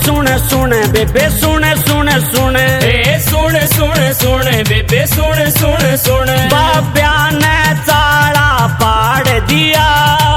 सुन सुन बेबे सुन सुन सुन ए सुन सुन सुन बेबे सुन सुन सुन बाब्या ने चाड़ा पाड़ दिया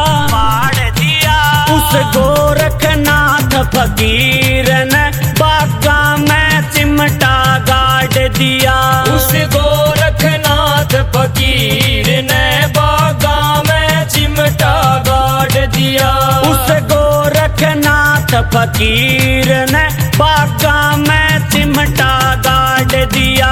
उस गोरखनाथ फकीर ने बागा में चिमटा गाड़ दिया। उस गोरखनाथ फकीर ने बागा में चिमटा गाड़ दिया। उस गोरखनाथ फकीर ने बागा में चिमटा गाड़ दिया।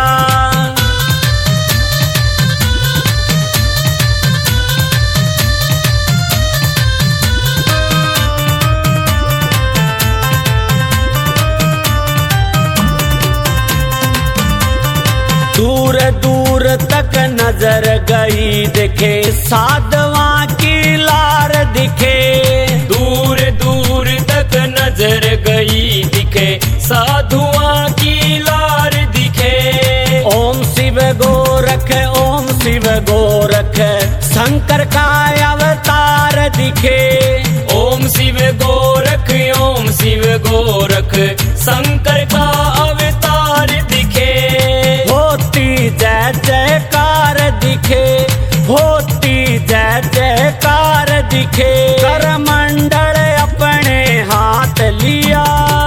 दूर दूर तक नजर गई दिखे साधवा की लार दिखे। दूर दूर तक नजर गई दिखे साधुआं की लार दिखे। ओम शिव गोरख ओम शिव गोरख शंकर का अवतार दिखे। ओम शिव गोरख ओम शिव गोरख शंकर का अवतार दिखे। होती जय जयकार दिखे होती जय जयकार दिखे। करमंडल अपने हाथ लिया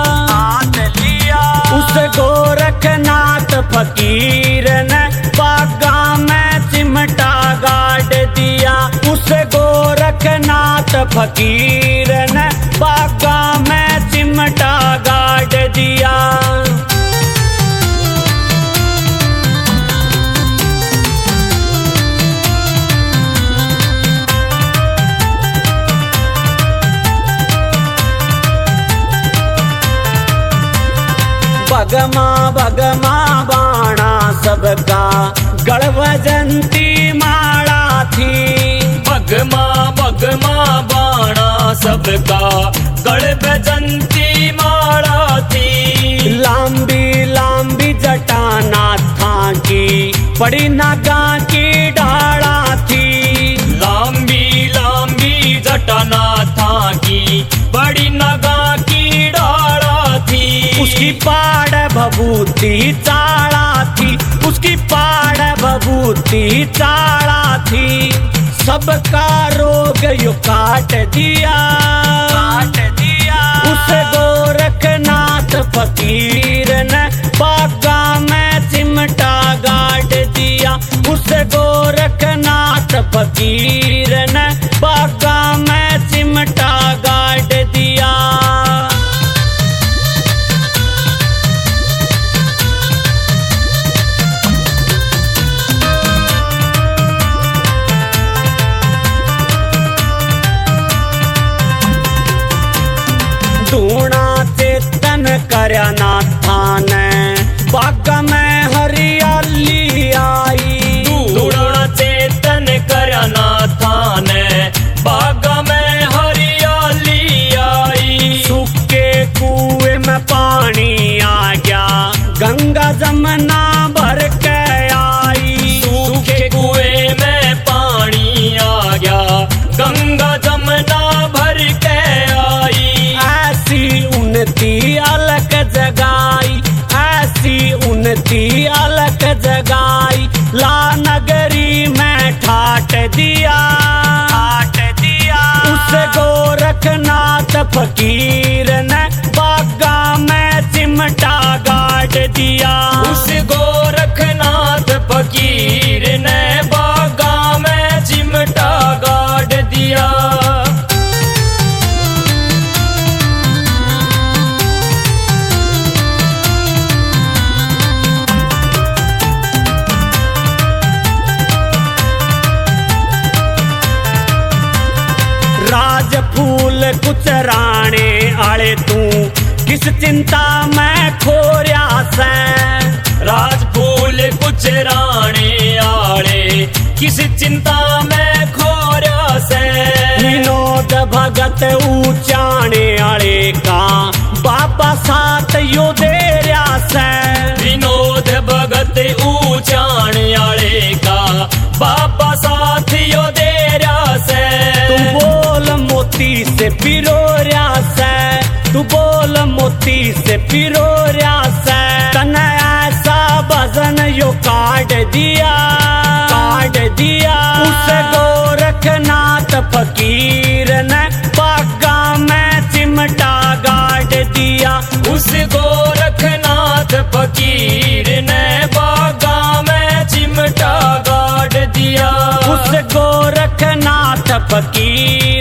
उस गोरखनाथ फकीर ने बागा में चिमटा गाड़ दिया। उस गोरखनाथ फकीर ने बागा में चिमटा गाड़ दिया। भगमा भगमा बाणा सबका गढ़वजंती माला थी। भगमा भगमा बाणा सबका गढ़वजंती माला थी। लांबी लांबी जटा नाथा की बड़ी नागा की डाला थी। लांबी लांबी जटा नाथा की बड़ी नागा की डाला थी। उसकी पाड़ भभूति चाड़ा थी उसकी पाड़ भभूति चाड़ा थी। सबका रोग यू काट दिया उस गोरखनाथ फकीर ने बागा में चिमटा गाड़ दिया। उस गोरखनाथ फकीर ने बागा में चिमटा गाड़ दिया। धूणा चेतन करया नाथा ने बागा में हरियाली आई। धूणा चेतन करया नाथा ने बागा में हरियाली आई। सूखे कुएं में पानी आ गया गंगा जमुना भर के आई। सूखे कुएं में पानी आ गया गंगा जमुना भर के आई। ऐसी उन्नति अलग जगाई ऐसी उन्नति अलग जगाई। ला नगरी में ठाट दिया उस गोरखनाथ फकीर ने बागा में चिमटा गाड़ दिया। उस गोरखनाथ फकीर ने बागा में चिमटा गाड़ दिया। राज फूल कुछ राणे आले तू किस चिंता में खोरिया से। राज फूल कुछ राणे आले किस चिंता में खोरिया से। विनोद भगत ऊंचाने आले का बाबा साथ यो देरिया से। विनोद भगत ऊंचाने आले का बाबा साथ यो देरिया से। तू बोल मोती से पिरोरिया से तू बोल मोती मोती से पिरोरिया से तने ऐसा वजन यो काट दिया उस गोरखनाथ फकीर ने बागा में चिमटा गाड़ दिया। उस गोरखनाथ फकीर ने बागा में चिमटा गाड़ दिया। उस गोरखनाथ फकीर